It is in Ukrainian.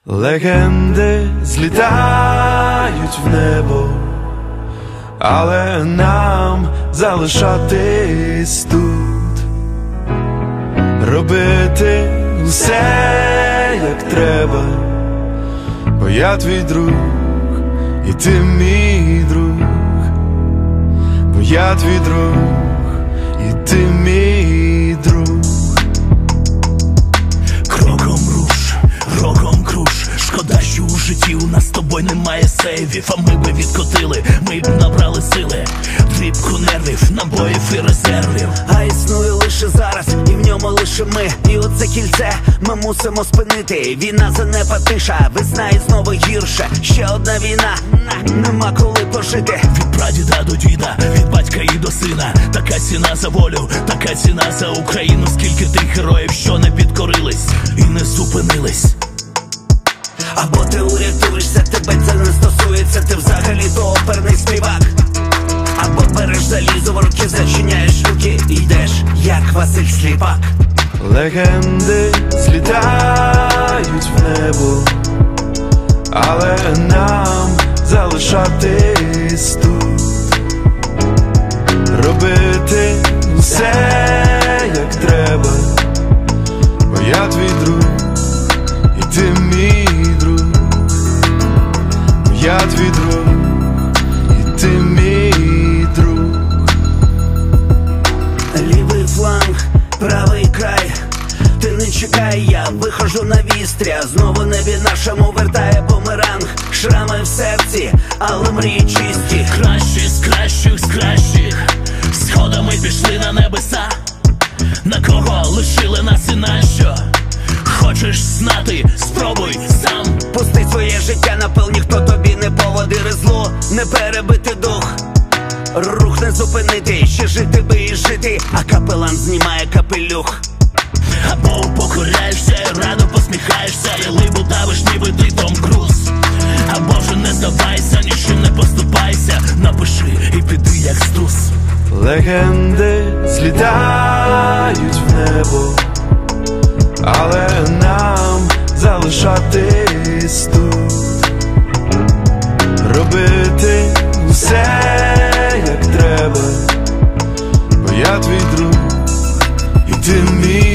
Легенди злітають в небо, але нам залишатись тут, робити усе як треба, бо я твій друг, і ти мій друг, бо я твій друг, і ти мій друг. Кроком руш, роком круш. Шкода, що у житті у нас з тобою немає сейвів. А ми би відкотили, ми б набрали сили, дрібку нервів, набоїв і резервів. А існує лише зараз, і в ньому лише ми. І оце кільце ми мусимо спинити. Війна занепа тиша, весна і знову гірше. Ще одна війна, нема коли пожити. Від прадіда до діда, від батька і до сина. Така ціна за волю, така ціна за Україну. Скільки тих героїв, що не підкорились і не зупинились. Або ти урятуєшся, тебе це не стосується, ти взагалі-то оперний співак. Або береш залізо в руки, зачиняєш руки і йдеш, як Василь Сліпак. Легенди злітають в небо, але нам залишатись тут, робити все як треба, бо я твій друг, і ти мій друг, бо я твій друг, і ти мій друг. Лівий фланг, правий край, ти не чекай, я виходжу на вістря. Знову небі нашому вертає бумеранг. Шрами в серці, але мрії чисті. Кращі з кращих, з кращих сходами пішли на небеса. На кого лишили нас і нащо? Хочеш знати, спробуй сам. Пусти своє життя на пил, ніхто тобі не поводире зло, не перебити дух. Рух не зупинити, ще жити би і жити, а капелан знімає капелюх. Або покоряєшся і радо посміхаєшся, і либу давиш, ніби ти Том Круз. Або вже не здавайся, нічим не поступайся, напиши і піди як струс. Легенди злітають в небо, але нам залишатись тут, робити усе як треба, бо я твій друг, і ти мій.